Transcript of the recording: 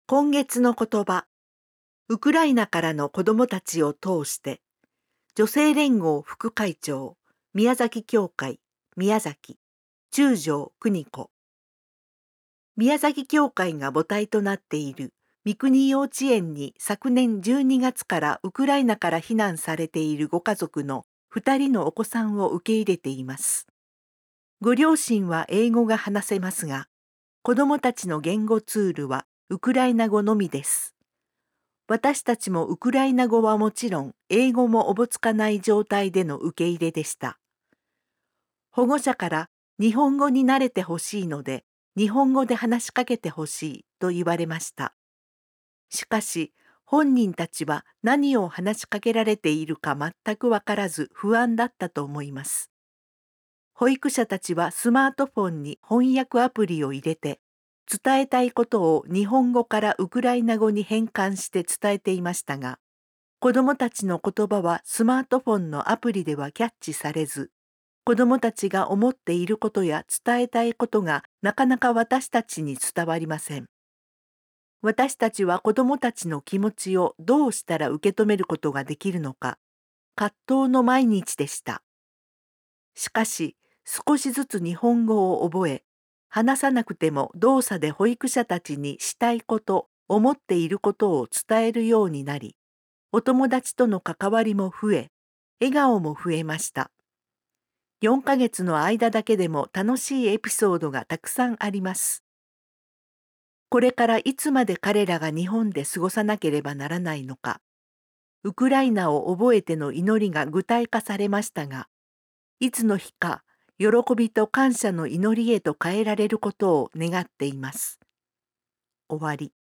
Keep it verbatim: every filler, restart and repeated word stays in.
今月の言葉、ウクライナからの子どもたちを通して、女性連合副会長、宮崎教会、宮崎、中条邦子。宮崎教会が母体となっている三国幼稚園に昨年じゅうにがつからウクライナから避難されているご家族のふたりのお子さんを受け入れています。ご両親は英語が話せますが、子どもたちの言語ツールはウクライナ語のみです。私たちもウクライナ語はもちろん、英語もおぼつかない状態での受け入れでした。保護者から日本語に慣れてほしいので、日本語で話しかけてほしいと言われました。しかし、本人たちは何を話しかけられているか全くわからず不安だったと思います。保育者たちはスマートフォンに翻訳アプリを入れて、伝えたいことを日本語からウクライナ語に変換して伝えていましたが、子どもたちの言葉はスマートフォンのアプリではキャッチされず、子どもたちが思っていることや伝えたいことがなかなか私たちに伝わりません。私たちは子どもたちの気持ちをどうしたら受け止めることができるのか、葛藤の毎日でした。しかし、少しずつ日本語を覚え、話さなくても動作で保育者たちにしたいこと、思っていることを伝えるようになり、お友達との関わりも増え、笑顔も増えました。よんかげつの間だけでも楽しいエピソードがたくさんあります。これからいつまで彼らが日本で過ごさなければならないのか、ウクライナを覚えての祈りが具体化されましたが、いつの日か喜びと感謝の祈りへと変えられることを願っています。終わり。